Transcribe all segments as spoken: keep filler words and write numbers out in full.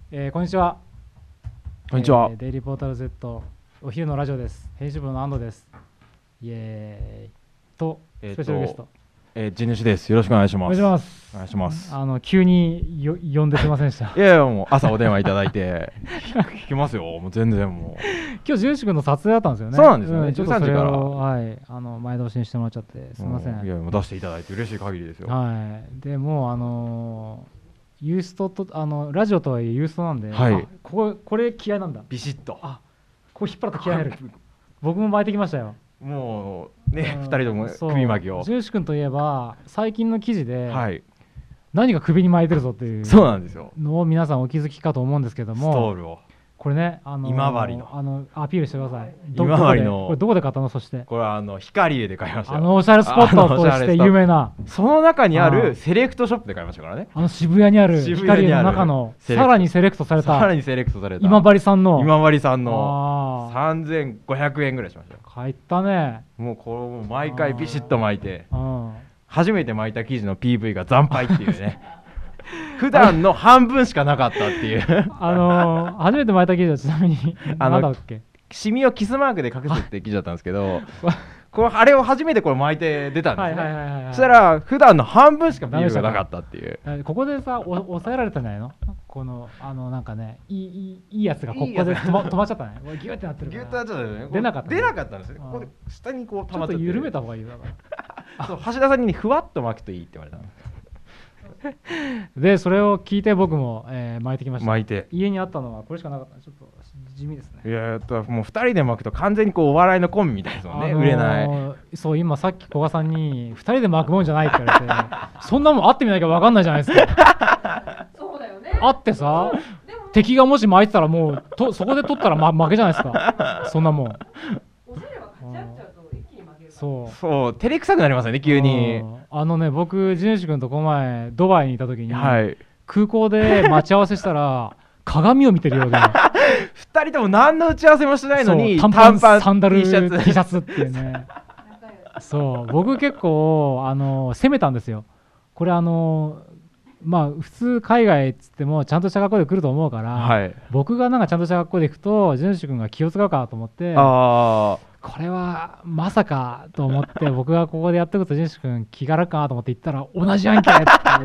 えー、こんにちは。 こんにちは、 えー、デイリーポータル Z お昼のラジオです。編集部の安藤です。イエーイとえー、 スペシャルゲスト、 えー、地主です。よろしくお願いします。 お願いします。 お願いします。 あの急によ呼んですいませんでした。 いやいや、もう朝お電話いただいて聞きますよ。もう全然もう今日地主君の撮影だったんですよね。 そうなんですよね、 うん、ちょっとそれをじゅうさんじから、 はい、あの前倒しにしてもらっちゃってすいません。 いやもう出していただいて嬉しい限りですよ。 はい。でもうあのーユーストとあのラジオとはいえユーストなんで、 はい、 あこここれ気合なんだ。 ビシッと。 あ、こう引っ張ると気合入る。僕も巻いてきましたよ。 もうね、ふたりとも首巻きを。 ジューシ君といえば最近の記事で、 はい、 何が首に巻いてるぞっていうそうなんですよのを皆さんお気づきかと思うんですけども、 ストールをこれね、あのー、 今治のあのアピールしてください。 今治のこれどこで買ったの？そしてこれはあの光栄で買いましたよ。 あのおしゃれスポットとして有名な、 その中にあるセレクトショップで買いましたからね。 あの渋谷にある光栄の中のさらにセレクトされた、 さらにセレクトされた今治さんの今治さんのさんぜんごひゃくえんぐらいしましたよ。 買ったね。 もうこれも毎回ビシッと巻いて、 うん、 初めて巻いた生地の ピーブイ が惨敗っていうね普段の半分しかなかったっていうあのー、初めて巻いた生地はちなみに何だっけ、 シミをキスマークで隠すって記事だったんですけどこれあれを初めてこれ巻いて出たんですね。そしたら普段の半分しかビールがなかったっていう。 ここでさお抑えられたんじゃないの？このあのなんかねいいいいいいやつがここで止ま止まっちゃったね。ギュってなってるから。 ギュってなっちゃったよね。 出なかった、ね、 出なかったんですよ。ここで下にこう溜まっちゃって。 ちょっと緩めた方がいいよだからそう橋田さんにふわっと巻くといいって言われたんですでそれを聞いて僕も、えー、巻いてきました。 巻いて家にあったのはこれしかなかった。ちょっと地味ですね。 いやもうふたりで巻くと完全にこうお笑いのコンビみたいですもんね、あのー、売れない。 そう今さっき古賀さんにふたりで巻くもんじゃないって言われてそんなもん会ってみなきゃ分かんないじゃないですかそうだよね。 会ってさ敵がもし巻いてたらもうとそこで取ったら、ま、負けじゃないですかそんなもん。 おしゃれは勝ち合っちゃうと一気に負けるから。 そうそう照れくさくなりますよね急に。 あのね僕地主君とこの前ドバイにいた時に、 はい、 空港で待ち合わせしたら鏡を見てるようでふたりとも何の打ち合わせもしてないのに短パンサンダル T シャツっていうねそう僕結構あの攻めたんですよ。これあのまあ普通海外っつってもちゃんとした学校で来ると思うから、はい、僕がなんかちゃんとした学校で行くと地主君が気を使うかと思って、あこれはまさかと思って僕がここでやってくと地主君気が楽かなと思って行ったら同じやんけって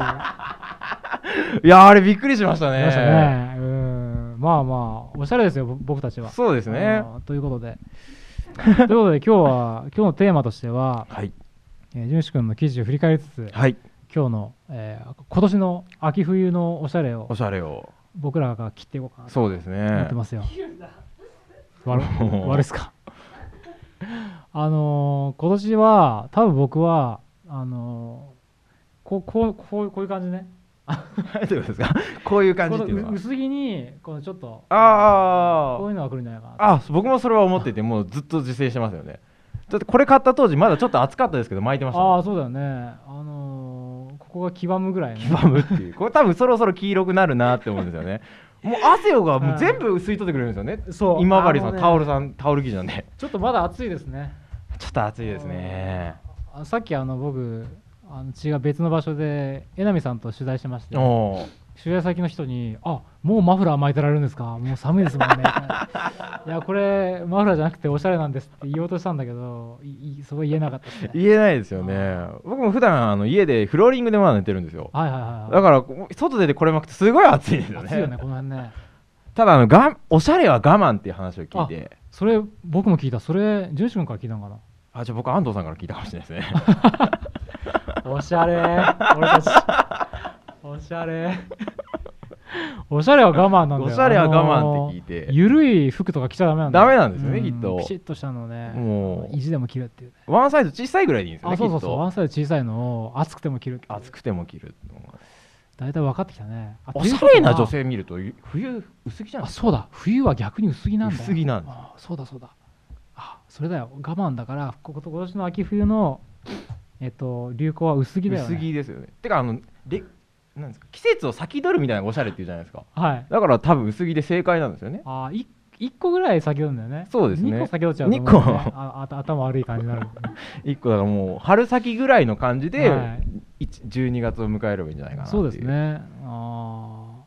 いういやあれびっくりしましたね。 ましたね。うんまあまあおしゃれですよ僕たちは。 そうですね。 ということでということで今日は今日のテーマとしては、はいえー、地主君の記事を振り返りつつ、はい今日の、えー、今年の秋冬のおしゃれをおしゃれを僕らが切っていこうかなとそうですね思ってますよ。悪悪いっすかあのー、今年は多分僕はあのー、こうこうこうこういう感じねどういうことですかこういう感じっていうのは薄着にこのちょっとあこういうのが来るんじゃないかな。 あ僕もそれは思っててもうずっと自制してますよね。だってこれ買った当時まだちょっと暑かったですけど巻いてました、ね、 ああそうだよね。あのー、ここが黄ばむぐらいね黄ばむっていうこれ多分そろそろ黄色くなるなって思うんですよねもう汗をがもう全部吸い取ってくれるんですよね。そう今治さん、ね、タオルさんタオル生地なんでちょっとまだ暑いですね。 ちょっと暑いですね。 あさっきあの僕あの違う別の場所で榎並さんと取材してまして、取材先の人に「あもうマフラー巻いてられるんですかもう寒いですもんね」いやこれマフラーじゃなくておしゃれなんですって言おうとしたんだけどいそこ言えなかったですね。 言えないですよね。僕も普段あの家でフローリングでまだ寝てるんですよ。はいはいはい、はい、だから外出てこれ巻くとすごい暑いんですよね。 暑いよねこの辺ね。 ただあのがおしゃれは我慢っていう話を聞いて、 それ僕も聞いた。それジュンシ君から聞いたのかな。 あじゃあ僕安藤さんから聞いたかもしれないですねおしゃれ俺たちおしゃれおしゃれは我慢なんだよ。 おしゃれは我慢って聞いて、 ゆるい服とか着ちゃダメなんだよ。 ダメなんですよね、うん、きっとピシッとしたのねもう意地でも着るっていう、ね、 ワンサイズ小さいぐらいでいいんですよね。 あそうそうそうワンサイズ小さいのを厚くても着る厚くても着るだいたい分かってきたね。 おしゃれな女性見ると冬薄着じゃないですか。 あそうだ冬は逆に薄着なんだよ。 薄着なんです。 あそうだそうだあそれだよ我慢だからここと今年の秋冬のえっと流行は薄着だよね。 薄着ですよね。てかあのでなんですか季節を先取るみたいなおしゃれっていうじゃないですか。 はい。 だから多分薄着で正解なんですよね。 あいいっこぐらい先取るんだよね。 そうですね。 にこ先取っちゃうと、ね、 にこああ頭悪い感じになる、ね、 いっこだからもう春先ぐらいの感じで、はい、じゅうにがつを迎えればいいんじゃないかなっていう。 そうですね。あ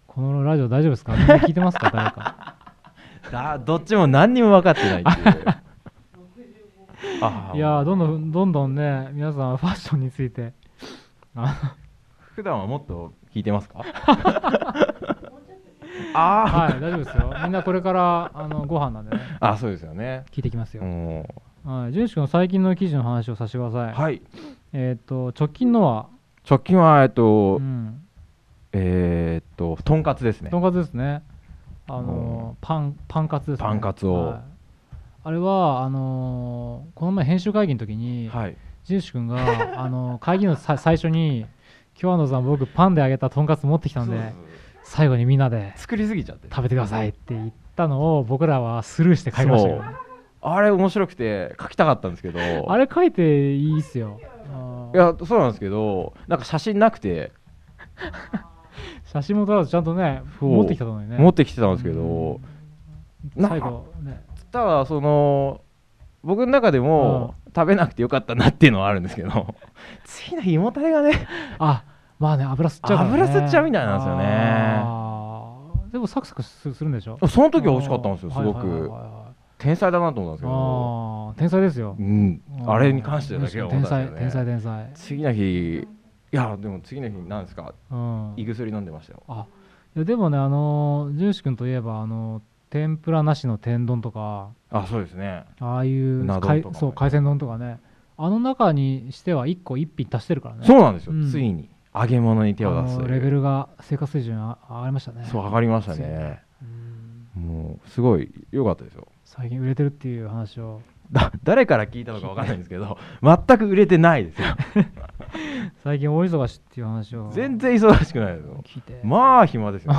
このラジオ大丈夫ですか？みんな聞いてますか？誰か。 だどっちも何にも分かってないっていうあいやーどんどんどんどんね皆さんファッションについて普段はもっと聞いてますか？ あはい大丈夫ですよ。みんなこれからあのご飯なんでね。 あそうですよね。 聞いてきますよ。はい。ジュンシ君の最近の記事の話をさせてください。 はい。 えっと直近のは直近はえっと、 うん、 えー、っととんかつですね。 とんかつですね。あのー、パンパンカツですね。 パンカツを、 はい、あれはあのー、この前編集会議の時に、はい、ジュンシ君があのー、会議のさ最初に今日のさん僕パンで揚げたとんかつ持ってきたんで最後にみんなで作りすぎちゃって食べてくださいって言ったのを僕らはスルーして書きましたけど、ね、 あれ面白くて書きたかったんですけどあれ書いていいっすよ。 いやそうなんですけどなんか写真なくて写真も撮らずちゃんとね持ってきたのにね持ってきてたんですけど最後ねただその僕の中でも食べなくてよかったなっていうのはあるんですけど次の日胃もたれがねあまあね油吸っちゃうからね油吸っちゃうみたいなんですよね。 でもサクサクするんでしょ。 その時は美味しかったんですよすごく天才だなと思ったんですけどあ天才ですよ、 うん、あれに関してだけは思ったんですよね。 天才天才天才。 次の日いやでも次の日なんですか、うん、胃薬飲んでましたよ。 あいやでもねあのジュンシ君といえばあの天ぷらなしの天丼とかあそうですねああいう海そう海鮮丼とかねあの中にしてはいっこいっ品足してるからね。 そうなんですよ、うん、ついに揚げ物に手を出すレベルが生活水準上がりましたね。 そう上がりましたね、うん、もうすごい良かったですよ。 最近売れてるっていう話をだ誰から聞いたのか分かんないんですけど全く売れてないですよ最近大忙しっていう話を全然忙しくないですよ。 聞いてまあ暇ですよね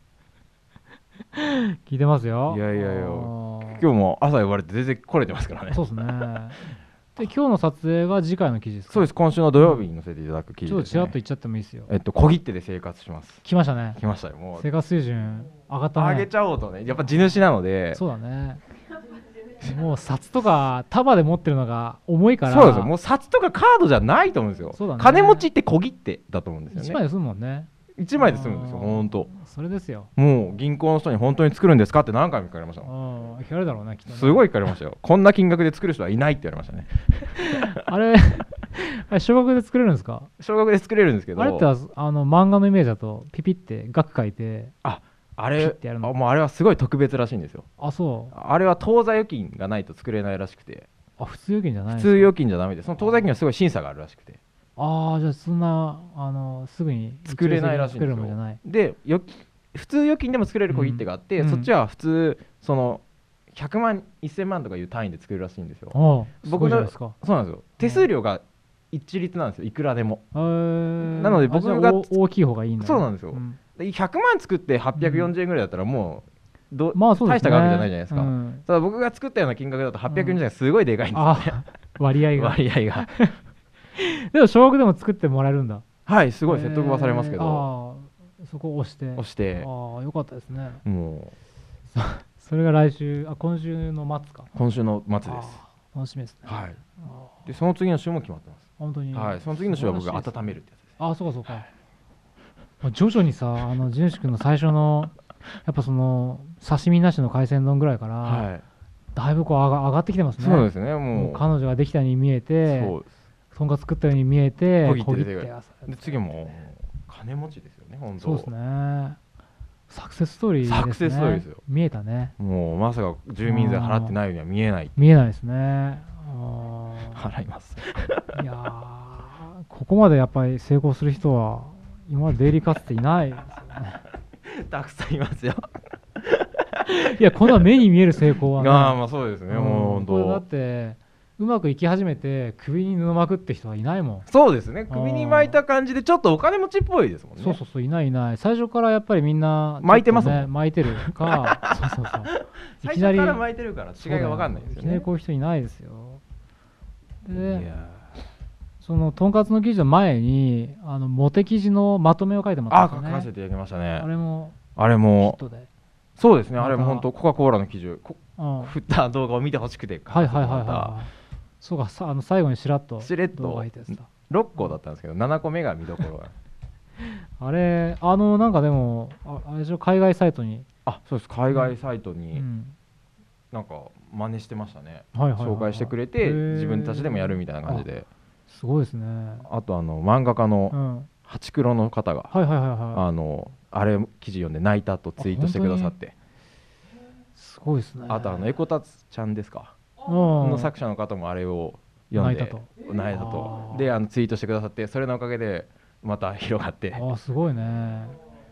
聞いてますよ。 いやいやいや今日も朝呼ばれて全然来れてますからね。 そうですねで今日の撮影が次回の記事ですか？ そうです。今週の土曜日に載せていただく記事です、ね、 ちょっとちらっと言っちゃってもいいですよ。 えっと小切手で生活します。 来ましたね。 来ましたよ。もう生活水準上がったね。 上げちゃおうとねやっぱ地主なので。 そうだねもう札とか束で持ってるのが重いから。 そうですよ。もう札とかカードじゃないと思うんですよ。そうだね、金持ちって小切手だと思うんですよね。 いちまいで済むもんね。 いちまいで済むんですよ本当。 それですよ。 もう銀行の人に本当に作るんですかって何回も聞かれました。 聞かれるだろうねきっとね。 すごい聞かれましたよ。こんな金額で作る人はいないって言われましたねあれあれ少額で作れるんですか？ 少額で作れるんですけどあれってあの漫画のイメージだとピピって額書いてああれあもうあれはすごい特別らしいんですよ。 あそうあれは当座預金がないと作れないらしくて。 あ普通預金じゃない普通預金じゃダメでその当座預金はすごい審査があるらしくて。 ああじゃあそんなあのすぐに作れないらしいんですよ。でよ普通預金でも作れる小切手があって、うん、そっちは普通そのひゃくまんせんまんとかいう単位で作れるらしいんですよ。 あ僕のそうなんですよ。手数料が一律なんですよいくらでも。なので僕が大きい方がいいんだ、ね、 そうなんですよ、うん、でひゃくまん作ってはっぴゃくよんじゅうえんぐらいだったらもうど、 まあそうですね、 大した額じゃないじゃないですか、 うん、 ただ僕が作ったような金額だとはっぴゃくよんじゅうえんがすごいでかいんですよね、 うん、割合が割合がでも少額でも作ってもらえるんだ。 はいすごい説得はされますけど、 あそこを押して押してああよかったですね。 もうそれが来週あ今週の末か。 今週の末です。 楽しみですね。 はい。でその次の週も決まってます。 本当に。 はい。その次の週は僕が温めるってやつです。 ああそうかそうか。はい、徐々にさあのジュンシ君の最初のやっぱその刺身なしの海鮮丼ぐらいから、はい、だいぶこう上が上がってきてますね。 そうですね。もう、もう彼女ができたように見えて、そうです。とんかつ作ったように見えて、 小切手で次も金持ちですよね本当。 そうですね。サクセスストーリーですね。 サクセスストーリーですよ。 見えたね。 もうまさか住民税払ってないようには見えない。 見えないですね。あ払います。 いやここまでやっぱり成功する人は今までデイリーかつていないですよね。 たくさんいますよ。 いやこんな目に見える成功はね。 ああまあそうですね。もう本当。 だってうまくいき始めて首に布巻くって人はいないもん。 そうですね。首に巻いた感じでちょっとお金持ちっぽいですもんね。 そうそうそういないいない。最初からやっぱりみんな、 ね、巻いてますもん。 巻いてるか。そうそうそう。 いきなり最初から巻いてるから違いが分かんないですよね。 いきなりこういう人いないですよ。で、そのとんかつの記事の前にあのモテ記事のまとめを書いてもらったんですよね。 あ、書かせていただきましたね。 あれもあれもそうですね。あれも本当コカ・コーラの記事を振った動画を見てほしくて。 はいはいはいはい。そうか、あの最後にしらっとしれっとろっこだったんですけどななこめが見どころがあれあのなんかでも あ, あれでしょ海外サイトにあそうです海外サイトに、 うん、 なんか真似してましたね、 はいはいはいはい、 紹介してくれて自分たちでもやるみたいな感じで。 すごいですね。 あとあの漫画家のハチクロの方が、 はいはいはいはい、 あのあれ記事読んで泣いたとツイートしてくださって、 すごいですね。 あとあのエコタツちゃんですかの作者の方もあれを読んで泣いたと泣いたとであのツイートしてくださって、それのおかげでまた広がって、 あすごいね、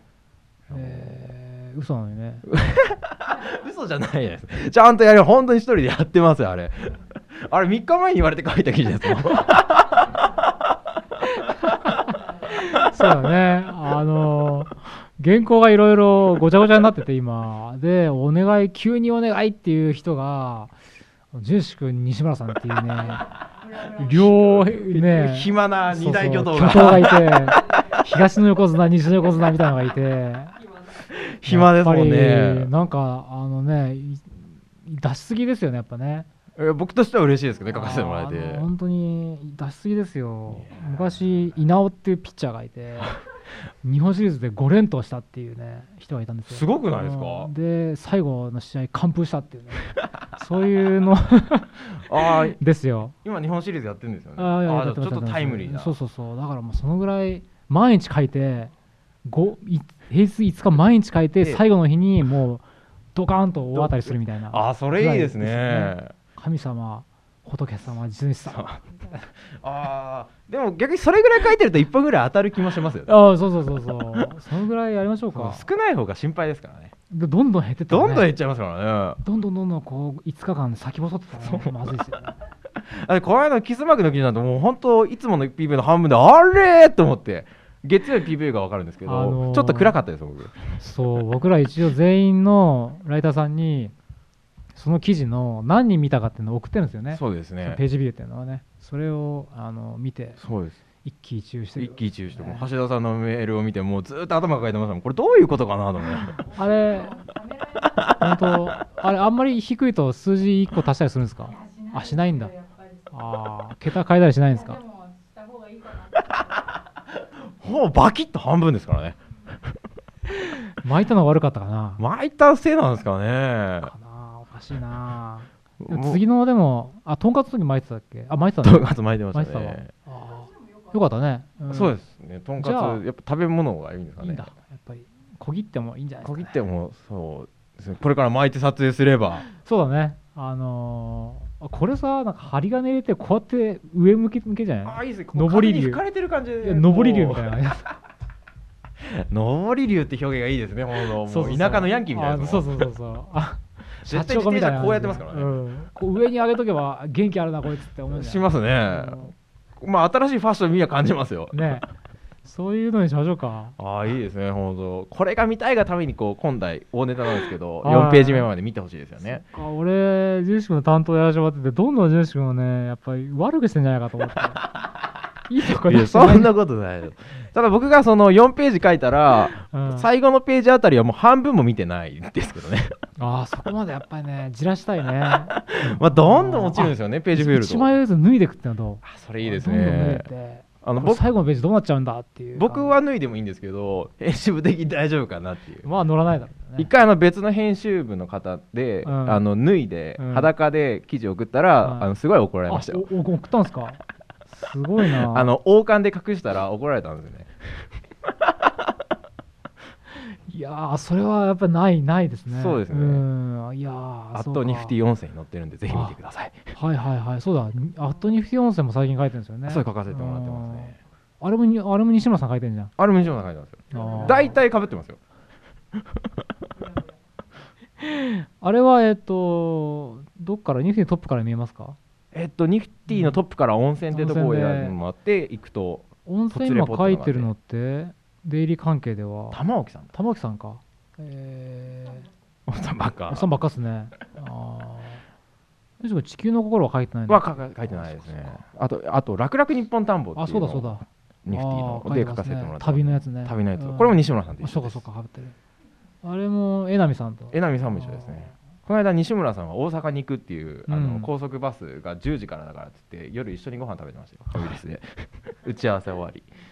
えー、嘘なのにね嘘じゃないです、ちゃんとやる、本当に一人でやってますよあれあれみっかまえに言われて書いた記事ですもんそうだね、あの原稿がいろいろごちゃごちゃになってて今で、お願い急にお願いっていう人がジューシ君西村さんっていうね両ね暇な二大巨頭が巨頭がいて東の横綱西の横綱みたいなのがいて暇ですもんね。 なんかあのね出しすぎですよねやっぱね。 僕としては嬉しいですけどね、書かせてもらえて。 本当に出しすぎですよ。昔稲尾っていうピッチャーがいて日本シリーズでご連投したっていうね人がいたんですよ。 すごくないですか。 で最後の試合完封したっていうねそういうのあですよ。 今日本シリーズやってるんですよね。 ああいやあちょっとタイムリーな。 そうそうそう、だからもうそのぐらい毎日書いてご平日いつか毎日書いて最後の日にもうドカーンと大当たりするみたいな。 あそれいいですね。 神様仏様地主さんあでも逆にそれぐらい書いてるといっぽんぐらい当たる気もしますよね。 あそうそうそうそうそのぐらいやりましょうか。 少ない方が心配ですからね。 どんどん減ってった、ね、 どんどん減っちゃいますからね。 どんどんどんどんこういつかかん先細ってたら、ね、まずいですよねあれこの間のキスマークの記事なんてもう本当いつもの ピーブイ の半分であれと思って月曜日 ピーブイ が分かるんですけど、あのー、ちょっと暗かったです僕。 そう僕ら一応全員のライターさんにその記事の何人見たかっていうのを送ってるんですよね。 そうですね。 ページビューっていうのはね、それをあの見て、 そうです。 一喜一憂してる、 一喜一憂して、もう橋田さんのメールを見て、もうずっと頭抱えてましたもん。これどういうことかなと思って。 あれ、本当、あれあんまり低いと数字いっこ足したりするんですか？あ、しないんだ。ああ、桁変えたりしないんですか？ もうバキッと半分ですからね。 巻いたのが悪かったかな。 巻いたせいなんですかね。 かな、おかしいな。次のでも、あ、とんかつの時巻いてたっけ？あ、巻いてたね。とんかつ巻いてましたね。 あよかったね、 うん。そうですね。とんかつやっぱ食べ物がいいんですかね。いいんだ。 やっぱり小切ってもいいんじゃないですか、ね。 小切ってもそうですね。これから巻いて撮影すれば。 そうだね。あのー、これさ、なんか針金入れてこうやって上向き向けじゃない？ あ、いいですね。 上り竜。 吹かれてる感じで。 上り竜みたいなやつ。 上り竜って表現がいいですね。ほんともう田舎のヤンキーみたいな。 そうそうそうそう。あ社長みたいなこうやってますからね。うん、 こう上に上げとけば元気あるなこいつって思う。 しますね。うん、まあ新しいファッションには感じますよ。 ね。そういうのにしましょうか。 ああいいですね本当。これが見たいがためにこう今回大ネタなんですけどよんページ目まで見てほしいですよね。 俺ジューシ君の担当やらせてもらっててどんどんジューシ君をねやっぱり悪くしてんじゃないかと思って。いいとこでそんなことないよ。ただ僕がそのよんページ書いたら、うん、最後のページあたりはもう半分も見てないんですけどね。 ああそこまでやっぱりねじらしたいね。 まあどんどん落ちるんですよねページ増えると。 いちまいずつ脱いでくってのはどう？ あそれいいですね。どんどん脱いであの僕最後のページどうなっちゃうんだっていう。 僕は脱いでもいいんですけど編集部的に大丈夫かなっていう。 まあ乗らないだろうね。 一回あの別の編集部の方で、うん、あの脱いで、うん、裸で記事を送ったら、うん、あのすごい怒られましたよ。 送ったんですか？すごいな。 あの王冠で隠したら怒られたんですよね。 いやーそれはやっぱりないないですね。 そうですね。 うんいやーアットニフティ音声に載ってるんでぜひ見てください。 はいはいはいそうだアットニフティ音声も最近書いてるんですよね。 そう書かせてもらってますね。 あれもにあれも西村さん書いてるじゃん。 あれも西村さん書いてますよ。大体被ってますよ。 あれはえっとどっからニフティのトップから見えますか？ えっとニフティのトップから温泉ってとこを選んでもらって行くと、 温泉今書いてるのって出入り関係では玉置さん玉置さんか。えー、 おっさんばっかおっさんばっかっすね。ああ地球の心は書いてないの？は書いてないですね。あとあと楽々日本田んぼっていうの。 あそうだそうだニフティので書かせてもらって、 旅のやつね。 旅のやつこれも西村さんと一緒です。 そうかそうか被ってる。あれも榎並さんと榎並さんも一緒ですね。この間西村さんは大阪に行くっていう、うん、あの高速バスがじゅうじからだからって言って夜一緒にご飯食べてましたよファミレスで打ち合わせ終わり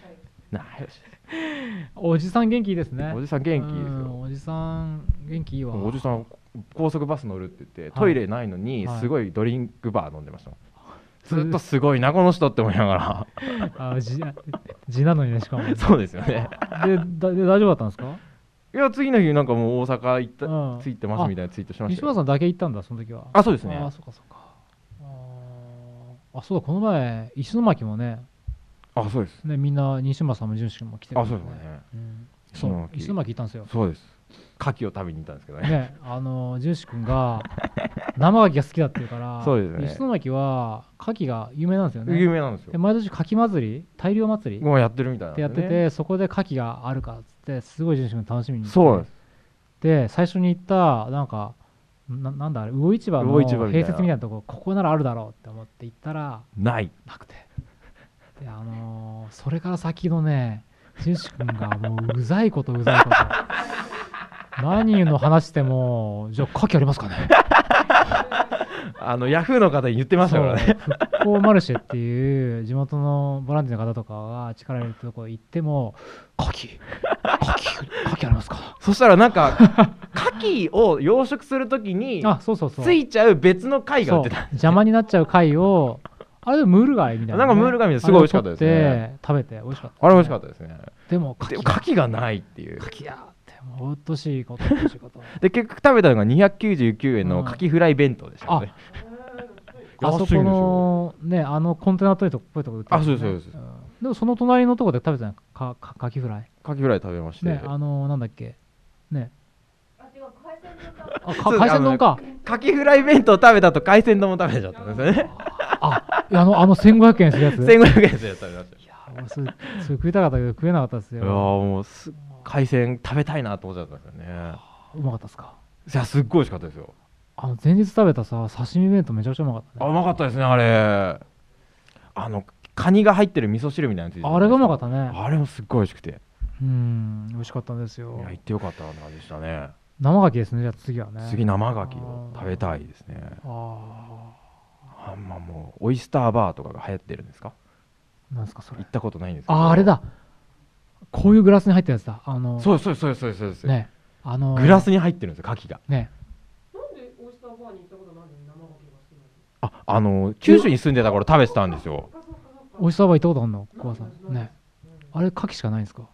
仲良し。 おじさん元気いいですね。 おじさん元気いいですよ。 おじさん元気いいわ。 おじさん高速バス乗るって言ってトイレないのにすごいドリンクバー飲んでました、はい、ずっとすごいなこの人って思いながらあじ地なのにねしかも、ね、 そうですよねでだで大丈夫だったんですか？ いや次の日なんかもう大阪行った、うん、ついてますみたいなツイートしました。 西村さんだけ行ったんだその時は。 あそうですね。 あそうかそうか。ああそうだこの前石巻もね。 あそうですねみんな西村さんも純志君も来てくれて、ね、 あそうですね、うん、 そう石巻行ったんですよ。 そうです。牡蠣を食べに行ったんですけどね。 ねあの純志君が生牡蠣が好きだって言うからそうですね。 石巻は牡蠣が有名なんですよね。 有名なんですよ。 で毎年牡蠣祭り大漁祭りもうやってるみたいな、 ね、ってやっててそこで牡蠣があるからっつってすごい純志君楽しみにしてそうです。 で最初に行ったなんか な, なんだあれ魚市場の併設みたいなとこここならあるだろうって思って行ったらないなくてであのー、それから先のね純志君がもううざいことうざいこと何の話してもじゃあ牡蠣ありますかねあのヤフーの方に言ってましたからね。 復興マルシェっていう地元のボランティアの方とかが力入れるところ行っても牡蠣牡蠣牡蠣ありますか。 そしたらなんか牡蠣を養殖するときについちゃう別の貝が売ってた。 邪魔になっちゃう貝をあれでもムール貝みたいな、ね、 なんかムール貝みたいなすごい美味しかったですね。 食べて美味しかった、ね、 あれ美味しかったですね。 でも牡蠣がないっていう。 牡蠣やでもうっとしいことうっとしいことで結局食べたのがにひゃくきゅうじゅうきゅうえんの牡蠣フライ弁当でしたね。 うん、あ, あそこのねあのコンテナっぽいとこ売ってる、ね、 あそうですそうです、うん、 でもその隣のとこで食べてないかか牡蠣フライ牡蠣フライ食べましてねあのなんだっけねあ違う海鮮丼あか海鮮丼か牡蠣フライ弁当食べたと海鮮丼も食べちゃったんですよね。 ああのあのせんごひゃくえんするやつせんごひゃくえんするやつ食べました。 いやもうそれそれ食いたかったけど食えなかったですよ。 いやもうす海鮮食べたいなと思っちゃったんですよね。 うまかったですか。 いやすっごい美味しかったですよ。 あの前日食べたさ刺身弁当めちゃくちゃうまかったね。 あうまかったですねあれ。あのカニが入ってる味噌汁みたいなやつあれがうまかったね。 あれもすっごい美味しくてうん美味しかったんですよ。 いや行ってよかったなって感じでしたね。 生牡蠣ですね。じゃあ次はね次生牡蠣を食べたいですね。ああまあもうオイスターバーとかが流行ってるんですか。 なんですかそれ。 行ったことないんですけど。 ああれだこういうグラスに入ったやつだ。あのそうそうそうそうそうですねあのグラスに入ってるんですよ牡蠣がね。なんでオイスターバーに行ったことないのに生牡蠣が好きなの。 ああの九州に住んでた頃食べてたんですよ。 オイスターバー行ったことあるの小川さんね。あれ牡蠣しかないんですか。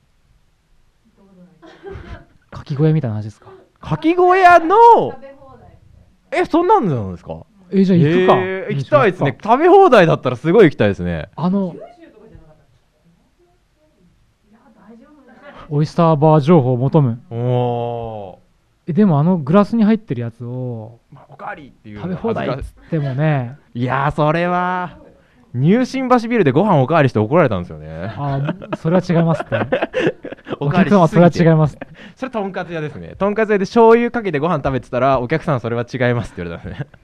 牡蠣小屋みたいな話ですか。 牡蠣小屋のえそんなんなんですか。 えじゃあ行くか、 えー、行きたいですね。食べ放題だったらすごい行きたいですね。 あのオイスターバー情報を求む。 おえでもあのグラスに入ってるやつをおかわりっていう食べ放題っつってもねいやーそれは入信橋ビルでご飯おかわりして怒られたんですよね。 あそれは違いますっておかわりしすぎてそれは違いますそれとんかつ屋ですね。とんかつ屋で醤油かけてご飯食べてたらお客さんそれは違いますって言われたんですね。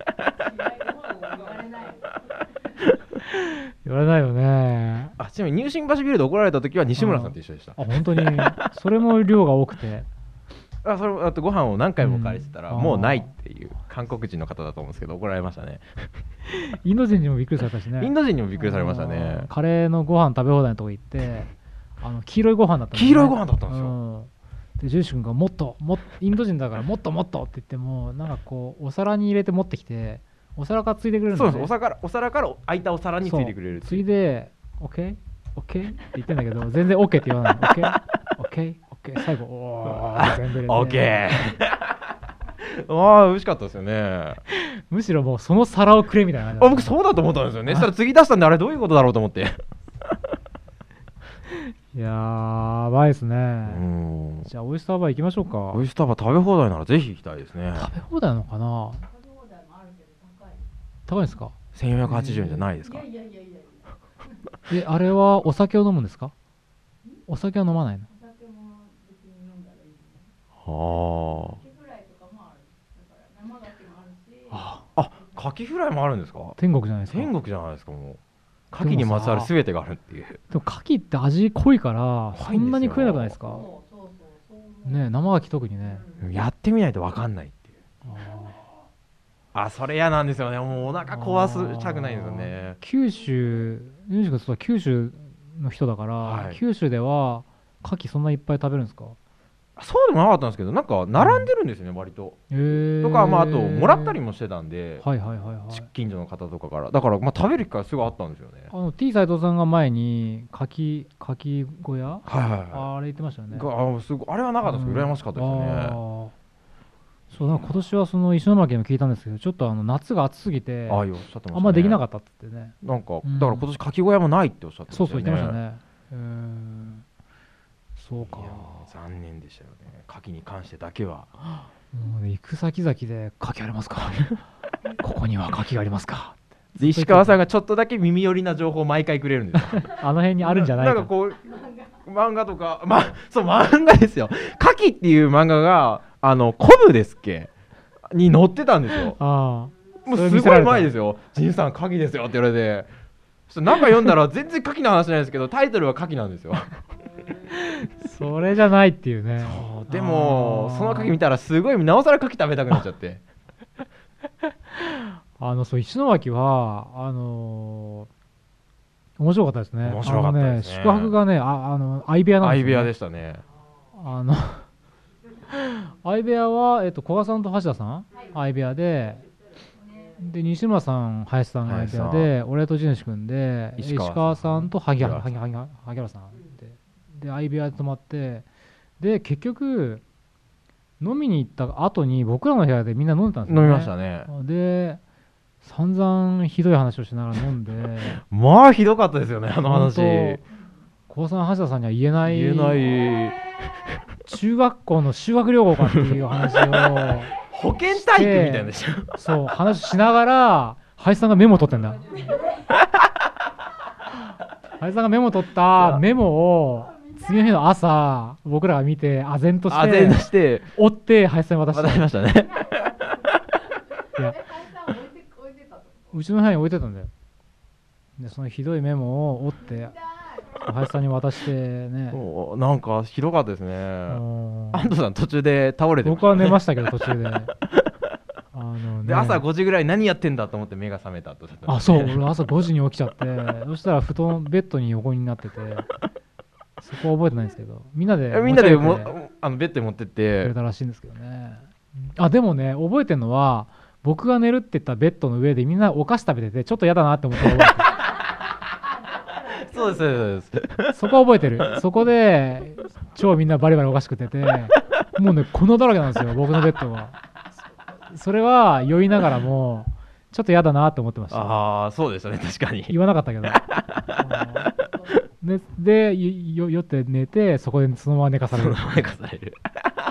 言われないよね。 あちなみに入信橋ビルで怒られた時は西村さんと一緒でした。 あ本当にそれも量が多くてあそれあとご飯を何回もおかわりしてたら、うん、もうないっていう韓国人の方だと思うんですけど怒られましたね。 インド人にもびっくりされたしね。 インド人にもびっくりされましたね。 カレーのご飯食べ放題のとこ行ってあの黄色いご飯だったんですよ、ね、黄色いご飯だったんですよ、うん、 でジューシ君がもっともインド人だからもっともっとって言ってもなんかこうお皿に入れて持ってきてお皿からついでくれるんだよね。 そうですお皿からお皿から空いたお皿についてくれるついで OK?OK? OK? って言ってんだけど全然 OK って言わない OK?OK?OK? OK? 最後おー全部入れて OK ああ美味しかったですよね。 むしろもうその皿をくれみたいな、ね、 あ僕そうだと思ったんですよね。そしたら次出したんであれどういうことだろうと思っていやーやばいですね。うんじゃあオイスターバー行きましょうか。 オイスターバー食べ放題ならぜひ行きたいですね。 食べ放題なのかな。高いですか。 せんよんひゃくはちじゅうえんじゃないですか。 いやいやいやいやえあれはお酒を飲むんですか。お酒は飲まないの。 お酒も別に飲んだらいいね。 はあ。 カキフライとかもある。だから生牡蠣もあるし。 あ、あ、カキフライもあるんですか。 天国じゃないですか。 天国じゃないですかもう。カキにまつわるすべてがあるっていう。 でもカキって味濃いからそんなに食えなくないですか。 そうそうそうそうね生牡蠣特にね、 うん。やってみないと分かんないっていう。ああそれ嫌なんですよね。もうお腹壊したくないんですよね。 九州、ユージ君そう九州の人だから、 はい、 九州では牡蠣そんないっぱい食べるんですか？ そうでもなかったんですけど、なんか並んでるんですよね、うん、割と、 えー、 とか、まあ、あともらったりもしてたんで、 はいはいはいはい、 近所の方とかから、だからまあ食べる機会すごいあったんですよね。 あの T 斎藤さんが前に牡蠣牡蠣小屋、 はいはいはい、 あれ言ってましたよね。 あ, すごあれはなかったですけど、うん、羨ましかったですよね。 そうなんか今年はその石巻でも聞いたんですけど、ちょっとあの夏が暑すぎてあ, あ, おっしゃってました、ね、 あんまできなかったって言ってね。 なんか、うん、だから今年牡蠣小屋もないっておっしゃってましたよね。 そうそう言ってましたね。うーん、そうか。 残念でしたよね、牡蠣に関してだけは。 もうね、行く先々で牡蠣ありますかここには牡蠣がありますかで石川さんがちょっとだけ耳寄りな情報を毎回くれるんですよあの辺にあるんじゃないか。 なんかこう漫画とか、ま、そう漫画ですよ。牡蠣っていう漫画があのコブですっけに載ってたんですよ。 あもうすごい前ですよ。仁さん牡蠣ですよって言われて、ちょっと中読んだら全然牡蠣の話なんですけど、タイトルは牡蠣なんですよそれじゃないっていうね。 そうでもその牡蠣見たらすごいなおさら牡蠣食べたくなっちゃってあのそう石巻はあのー、面白かったですね。 面白かったですね。 ね、宿泊がね、ああの相部屋なんですよね。 相部屋でしたね。 あの相部屋は、えっと、古賀さんと橋田さん、相部屋で、で西村さん、林さんが相部屋で、俺と地主君で、石川さんと萩原さんで、で相部屋で泊まって、で結局飲みに行った後に僕らの部屋でみんな飲んでたんですよね。 飲みましたね。 で散々ひどい話をしながら飲んでまあひどかったですよね、あの話。 高さん橋田さんには言えない言えない中学校の修学旅行かっていう話を保健体育みたいなでしょ。 そう話しながら林さんがメモ取ってんだ林さんがメモ取ったメモを次の日の朝僕らが見て唖然として唖然として追って林さんに渡した。 渡しましたねいやうちの部屋に置いてたんだよ。でそのひどいメモを折って林さんに渡してね。 なんかひどかったですね。安藤さん途中で倒れてましたね。 僕は寝ましたけど途中であの、ね、 で朝ごじぐらい何やってんだと思って目が覚めたと。 あそう俺朝ごじに起きちゃってそしたら布団ベッドに横になっててそこは覚えてないんですけどみんなでみんなでもあのベッドに持ってってくれたらしいんですけどね。あでもね覚えてるのは僕が寝るって言ったベッドの上でみんなお菓子食べててちょっと嫌だなって思って覚えてそうですそうです。 そこは覚えてる。そこで超みんなバリバリおかしくててもうね粉だらけなんですよ僕のベッドが。それは酔いながらもちょっと嫌だなって思ってました。 ああそうでしたね確かに。 言わなかったけどで, でよ酔って寝てそこでそのまま寝かされる。 寝かされる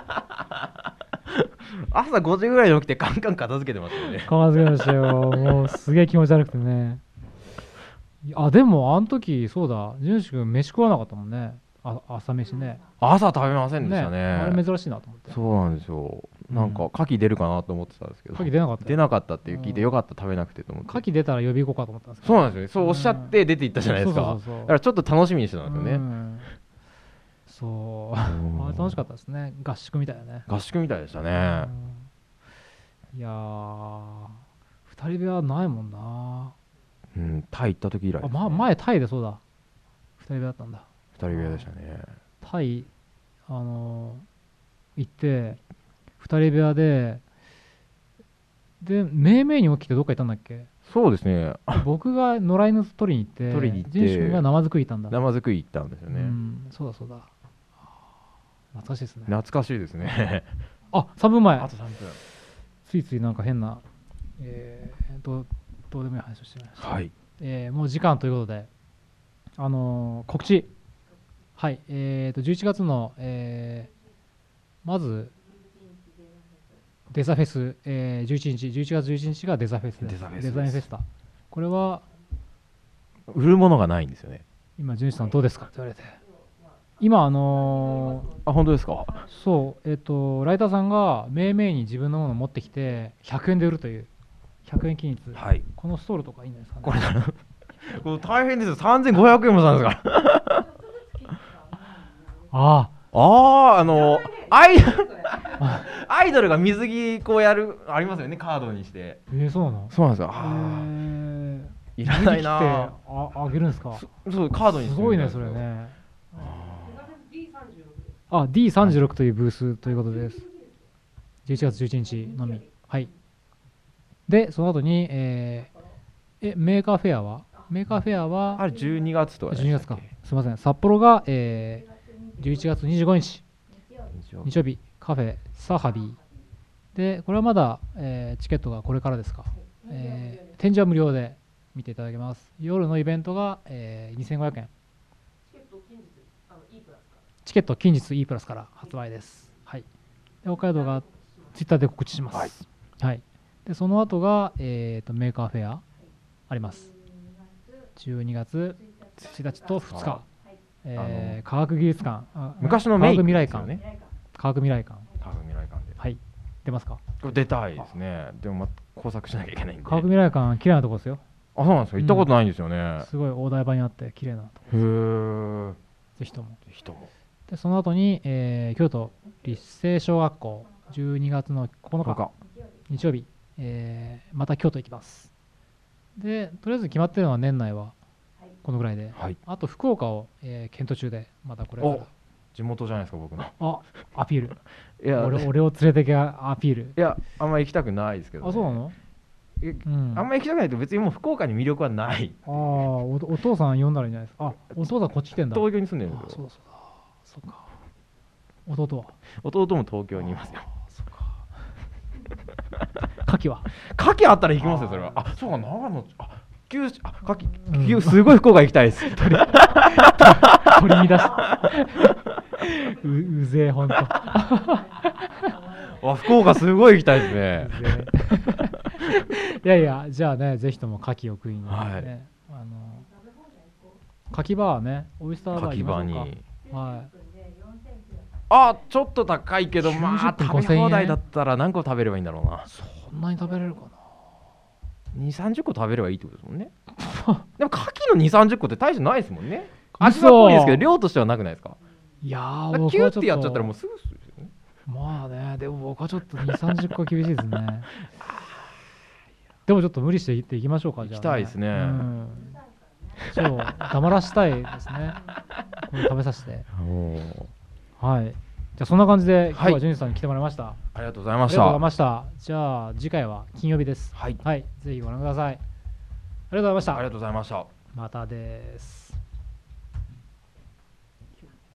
朝ごじぐらいに起きてカンカン片付けてましたよね。 片付けましたよ。もうすげえ気持ち悪くてね。あでもあの時そうだ純志君飯食わなかったもんね。あ朝飯ね。 朝食べませんでした ね, ねあれ珍しいなと思って。 そうなんですよ。なんか牡蠣出るかなと思ってたんですけど、 牡蠣出なかった。 出なかったって聞いてよかった食べなくてと思って。 牡蠣出たら呼び行こうかと思ったんですけど。そうなんですよね。そうおっしゃって出て行ったじゃないですか。そうそうそうそう。だからちょっと楽しみにしてたんですよね。うんそうあ楽しかったですね。合宿みたいなね。 合宿みたいでしたね。 いやー二人部屋ないもんな。 うん、タイ行った時以来、ね、 あ、ま、前タイでそうだ二人部屋だったんだ。 二人部屋でしたね。 タイあのー、行って二人部屋ででめいめいに起きてどっか行ったんだっけ。 そうですね僕が野良犬取りに行って取りに行ってジンシ君が生作り行ったんだ。 生作り行ったんですよね。 うんそうだそうだ懐かしいですね。 懐かしいですねあさんぷんまえ。 あとさんぷん。 ついついなんか変な、えー、ど, どうでもいい話をしてました、 はいえー、もう時間ということで、あのー、告知はい、えー、とじゅういちがつの、えー、まずデザフェス、えー、じゅういちにちじゅういちがつじゅういちにちがデザフェスです。デザフェスデザインフェスタ。これは売るものがないんですよね。 今純次さんどうですかって言われて今あのー、あ本当ですか。 そうえっ、ー、とライターさんがめいめいに自分のものを持ってきてひゃくえんで売るというひゃくえん均一、 はい、 このストールとかいいんですかね。 これこれ大変ですよ。さんぜんごひゃくえんもしたんですからああああのアイアイドルが水着こうやるありますよね、カードにして。 えー、そうなの。 そうなんですよ。 えー、 いらないな。 ああげるんですか。 そうカードにすごいねそれね。あ ディーさんじゅうろく というブースということです。じゅういちがつじゅういちにちのみ。はい。でその後に、えー、えメーカーフェアはメーカーフェアはあれじゅうにがつとかじゅうにがつか。すみません。札幌が、えー、じゅういちがつにじゅうごにち日曜日カフェサハビーで、これはまだ、えー、チケットがこれからですか、えー、展示は無料で見ていただけます。夜のイベントが、えー、にせんごひゃくえん。チケット近日 E プラスから発売です。はい。で北海道がツイッターで告知します。はい。はい、でその後が、えー、とメーカーフェアあります。じゅうにがつついたちとふつか、えー、科学技術館、 昔のメイク未来館ね。科学未来館。 科学未来館で。 はい。出ますか。 出たいですね。でも、ま、工作しなきゃいけないんで。 科学未来館綺麗なとこですよ。 あ、そうなんですよ。行ったことないんですよね。うん、 すごい大台場にあって綺麗なところ。へー。 ぜひとも。 ぜひとも。 でその後に、えー、京都立成小学校じゅうにがつのここのか日曜日、えー、また京都行きます。でとりあえず決まってるのは年内はこのぐらいで、はい、あと福岡を、えー、検討中でまたこれから地元じゃないですか僕の。あアピールいや俺, 俺を連れてけアピール。 いやあんまり行きたくないですけど、ね、 あそうなの。 え、うん、あんまり行きたくないと別にもう福岡に魅力はない。 ああ お, お父さん呼んだらいいんじゃないですか。あお父さんこっち来てんだ。 東京に住んでるんですよ。 そうだそうだそうか。弟は弟も東京にいますよ。 そうか。牡蠣は牡蠣あったら行きますよそれは。あそうか長野あ九州あ牡蠣、うん、すごい福岡行きたいです。取り乱したう, うぜえほんと。 わ福岡すごい行きたいですね。 いやいやじゃあねぜひとも牡蠣を食いに、ね、はい、あの牡蠣バーねオイスターバー行きましょうか。牡蠣バーにはい。 あちょっと高いけどまあ食べ放題だったら何個食べればいいんだろうな。 そんなに食べれるかな。 にじゅう、さんじゅっこ食べればいいってことですもんね。でも牡蠣のにじゅう、さんじゅっこって大してないですもんね。味は濃いですけど量としてはなくないですか。 いやーキューってやっちゃったらもうすぐですよね。 まあねでも僕はちょっとにじゅう、さんじゅっこ厳しいですね。でもちょっと無理していっていきましょうか。じゃあ、ね、 行きたいですね、うん、 そう黙らしたいですね。これ食べさせてはい。じゃあそんな感じで今日はジュニさんに来てもらいました、はい、 ありがとうございました。 ありがとうございました。じゃあ次回は金曜日です。 はい、 はい、ぜひご覧ください。ありがとうございました。 ありがとうございました。 またです。